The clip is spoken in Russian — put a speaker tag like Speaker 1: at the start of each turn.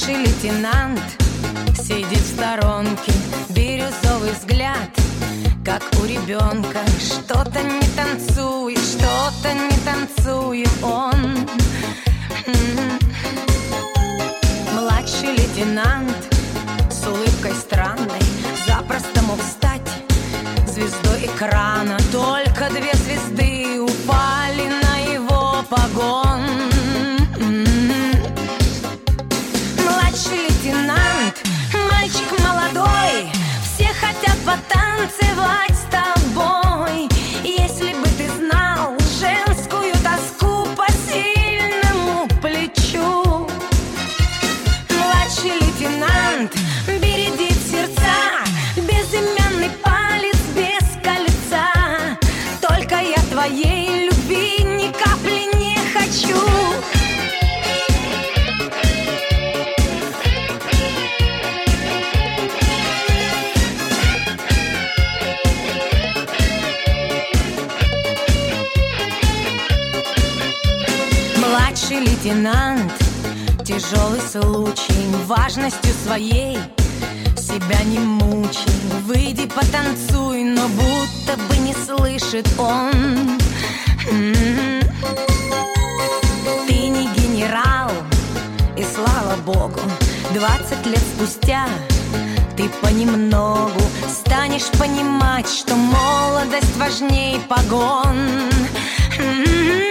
Speaker 1: Младший лейтенант сидит в сторонке, бирюзовый взгляд, как у ребенка. Что-то не танцует, что-то не танцует он. Младший лейтенант с улыбкой странной запросто мог стать звездой экрана. Только 2 звезды упали на его погон. Младший лейтенант, мальчик молодой, все хотят потанцевать с тобой. Если бы ты знал женскую тоску по сильному плечу. Младший лейтенант бередит сердца, безымянный палец без кольца. Только я твоей любви ни капли не хочу. Младший лейтенант, тяжелый случай, важностью своей себя не мучай. Выйди потанцуй, но будто бы не слышит он. Ты не генерал, и слава богу, 20 лет спустя ты понемногу станешь понимать, что молодость важней погон.